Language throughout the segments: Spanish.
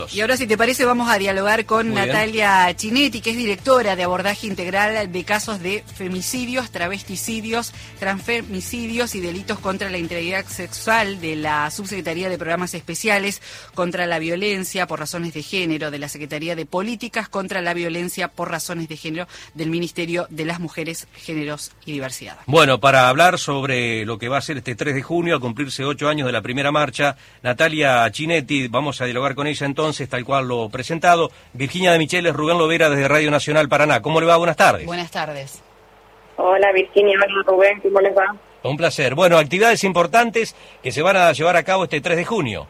Y ahora, si te parece, vamos a dialogar con Natalia Chinetti, que es directora de abordaje integral de casos de femicidios, travesticidios, transfemicidios y delitos contra la integridad sexual de la Subsecretaría de Programas Especiales contra la Violencia por Razones de Género, de la Secretaría de Políticas contra la Violencia por Razones de Género del Ministerio de las Mujeres, Géneros y Diversidad. Bueno, para hablar sobre lo que va a ser este 3 de junio, al cumplirse 8 años de la primera marcha, Natalia Chinetti, vamos a dialogar con ella entonces, tal cual lo presentado. Virginia de Micheles, Rubén Lovera desde Radio Nacional Paraná. ¿Cómo le va? Buenas tardes. Buenas tardes. Hola Virginia, hola Rubén, ¿cómo les va? Un placer. Bueno, actividades importantes que se van a llevar a cabo este 3 de junio.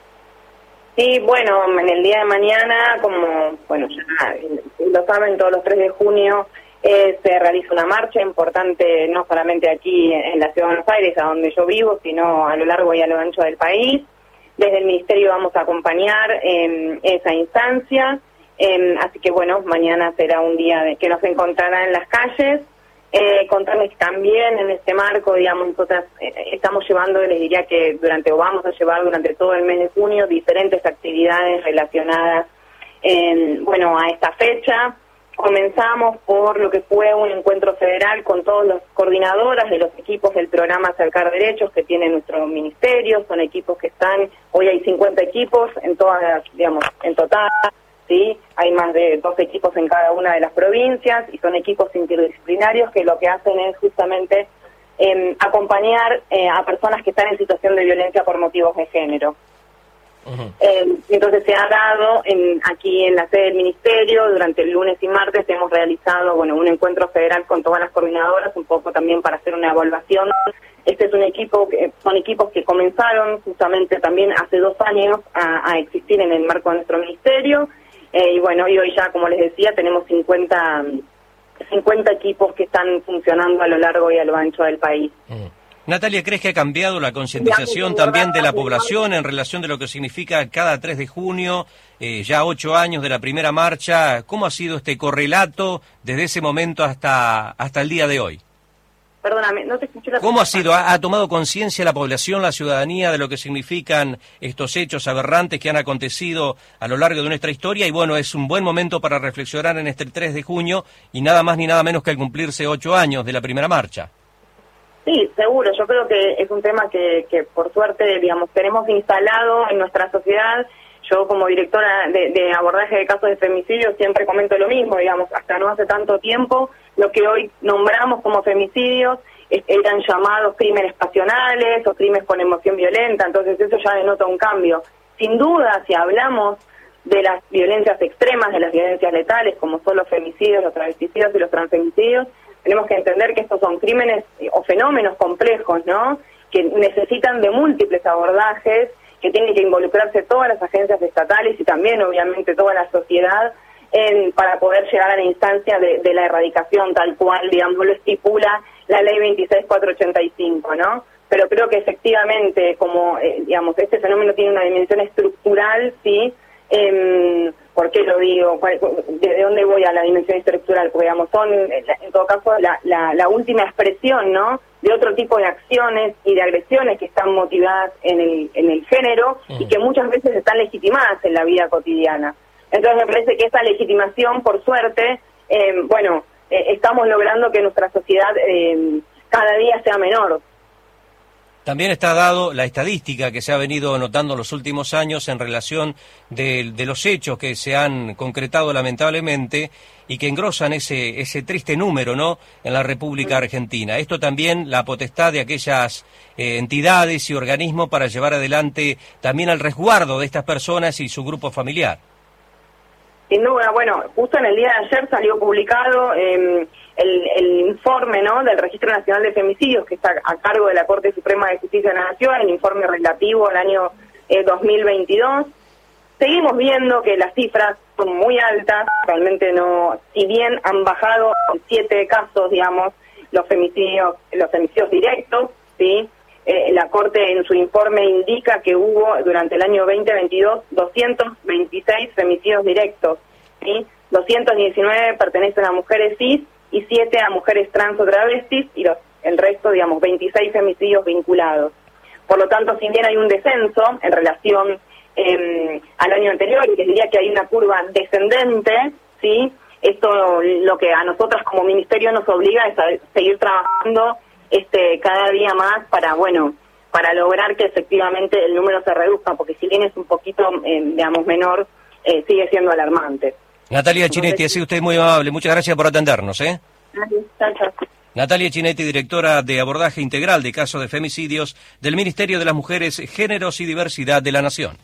Sí, bueno, en el día de mañana, como bueno ya lo saben, todos los 3 de junio se realiza una marcha importante, no solamente aquí en la Ciudad de Buenos Aires, a donde yo vivo, sino a lo largo y a lo ancho del país. Desde el Ministerio vamos a acompañar esa instancia, así que bueno, mañana será un día que nos encontrará en las calles. Contarles que también en este marco, digamos, nosotras estamos llevando, les diría que vamos a llevar durante todo el mes de junio diferentes actividades relacionadas, a esta fecha. Comenzamos por lo que fue un encuentro federal con todas las coordinadoras de los equipos del programa Acercar Derechos que tiene nuestro ministerio. Son equipos que están, hoy hay 50 equipos en todas, digamos, en total, ¿sí? Hay más de 12 equipos en cada una de las provincias y son equipos interdisciplinarios que lo que hacen es justamente acompañar a personas que están en situación de violencia por motivos de género. Uh-huh. Entonces se ha dado aquí en la sede del ministerio, durante el lunes y martes hemos realizado un encuentro federal con todas las coordinadoras, un poco también para hacer una evaluación. Este es son equipos que comenzaron justamente también hace 2 años a existir en el marco de nuestro ministerio, y hoy ya, como les decía, tenemos 50 equipos que están funcionando a lo largo y a lo ancho del país. Uh-huh. Natalia, ¿crees que ha cambiado la concientización también de la población en relación de lo que significa cada 3 de junio, ya 8 años de la primera marcha? ¿Cómo ha sido este correlato desde ese momento hasta el día de hoy? Perdóname, no te escuché la ¿Cómo ha sido? ¿Ha tomado conciencia la población, la ciudadanía, de lo que significan estos hechos aberrantes que han acontecido a lo largo de nuestra historia? Y bueno, es un buen momento para reflexionar en este 3 de junio y nada más ni nada menos que al cumplirse 8 años de la primera marcha. Sí, seguro. Yo creo que es un tema que por suerte, digamos, tenemos instalado en nuestra sociedad. Yo como directora de abordaje de casos de femicidio siempre comento lo mismo, digamos, hasta no hace tanto tiempo, lo que hoy nombramos como femicidios eran llamados crímenes pasionales o crímenes con emoción violenta, entonces eso ya denota un cambio. Sin duda, si hablamos de las violencias extremas, de las violencias letales, como son los femicidios, los travesticidios y los transfemicidios, tenemos que entender que estos son crímenes o fenómenos complejos, ¿no?, que necesitan de múltiples abordajes, que tienen que involucrarse todas las agencias estatales y también, obviamente, toda la sociedad para poder llegar a la instancia de la erradicación tal cual, digamos, lo estipula la Ley 26.485, ¿no? Pero creo que efectivamente, como, digamos, este fenómeno tiene una dimensión estructural, ¿sí? ¿Por qué lo digo? ¿De dónde voy a la dimensión estructural? Porque, digamos, son, en todo caso, la última expresión, ¿no?, de otro tipo de acciones y de agresiones que están motivadas en el género y que muchas veces están legitimadas en la vida cotidiana. Entonces me parece que esa legitimación, por suerte, estamos logrando que nuestra sociedad cada día sea menor. También está dado la estadística que se ha venido notando en los últimos años en relación de los hechos que se han concretado lamentablemente y que engrosan ese triste número, ¿no?, en la República Argentina. Esto también la potestad de aquellas entidades y organismos para llevar adelante también el resguardo de estas personas y su grupo familiar. Sin duda, justo en el día de ayer salió publicado el informe, ¿no?, del Registro Nacional de Femicidios, que está a cargo de la Corte Suprema de Justicia de la Nación, el informe relativo al año 2022. Seguimos viendo que las cifras son muy altas, realmente no, si bien han bajado en 7 casos, digamos, los femicidios directos, ¿sí? La Corte en su informe indica que hubo durante el año 2022 226 femicidios directos, ¿sí? 219 pertenecen a mujeres cis y 7 a mujeres trans o travestis y el resto, digamos, 26 femicidios vinculados. Por lo tanto, si bien hay un descenso en relación al año anterior, y les diría que hay una curva descendente, ¿sí? Esto lo que a nosotras como ministerio nos obliga es a seguir trabajando cada día más para lograr que efectivamente el número se reduzca, porque si bien es un poquito, digamos, menor, sigue siendo alarmante. Natalia Chinetti, ha sido usted muy amable. Muchas gracias por atendernos. Gracias, chao. Natalia Chinetti, directora de Abordaje Integral de Casos de Femicidios del Ministerio de las Mujeres, Géneros y Diversidad de la Nación.